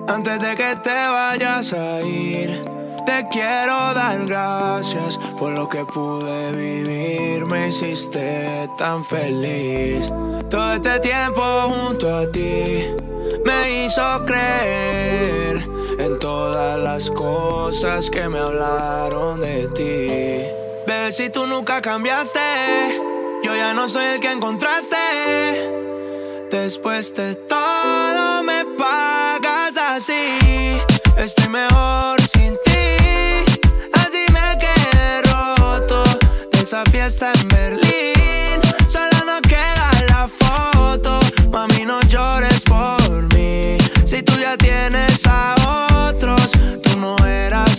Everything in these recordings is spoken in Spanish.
Antes de que te vayas a ir, te quiero dar gracias por lo que pude vivir. Me hiciste tan feliz. Todo este tiempo junto a ti me hizo creer en todas las cosas que me hablaron de ti. Bebé, si tú nunca cambiaste, yo ya no soy el que encontraste. Después de todo me pagas así. Estoy mejor sin ti. Así me quedé roto de esa fiesta en Berlín. Solo nos queda la foto. Mami, no llores por mí. Si tú ya tienes a otros, tú no eras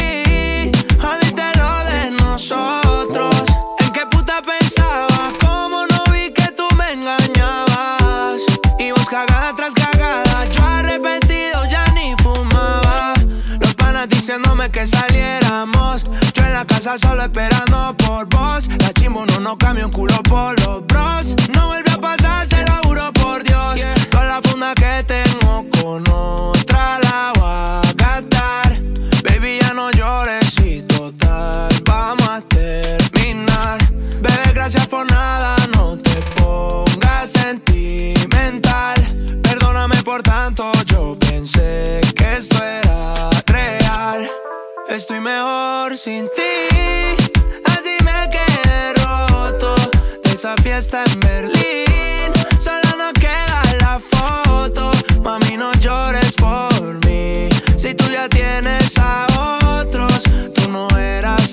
así. Jodiste lo de nosotros. ¿En qué puta pensabas? ¿Cómo no vi que tú me engañabas? Y vos cagada tras cagada. Yo arrepentido ya ni fumaba. Los panas diciéndome que saliéramos. Yo en la casa solo esperando por vos. La chimbo no cambia un culo por los bros. No vuelve a pasar, se lo juro por Dios. Con la funda que tengo con otra la voy a gastar. Baby, ya no llores y total vamos a terminar. Bebé, gracias por nada, no te pongas sentimental. Perdóname por tanto, yo pensé que esto era real. Estoy mejor sin ti. Así me quedé roto de esa fiesta en Berlín. Solo nos queda la foto. Mami, no llores por mí. Si tú ya tienes a otros, tú no eras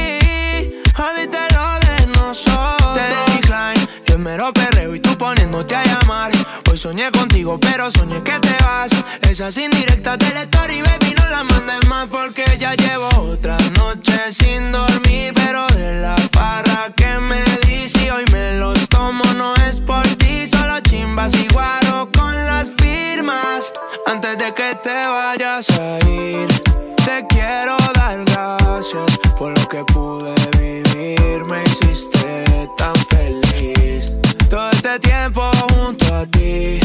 así. Jodiste lo de nosotros. Te di decline, yo en mero perreo y tú poniéndote a llamar. Hoy soñé contigo, pero soñé que te vas. Esas indirectas del story, baby, no las mandes más, porque ya llevo otra noche sin dormir. Pero de la farra que me di, si hoy me los tomo no es por ti. Solo chimbas y guaro con las firmas. Antes de que te vayas a ir, te quiero dar gracias por lo que pude vivir. Me hiciste tan feliz. Todo este tiempo junto a ti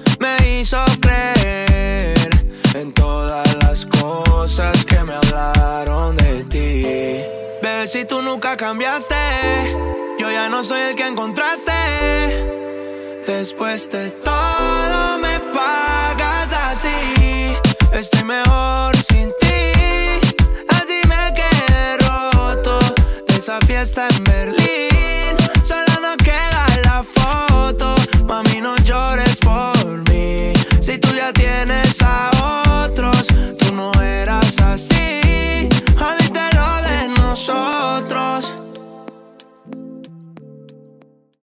me hizo creer en todas las cosas que me hablaron de ti. Bebé, si tú nunca cambiaste, yo ya no soy el que encontraste. Después de todo me pagas así. Estoy mejor sin ti. Así me quedé roto de esa fiesta en Berlín. Solo nos queda la foto. Mami, no llores por mí. Si tú ya tienes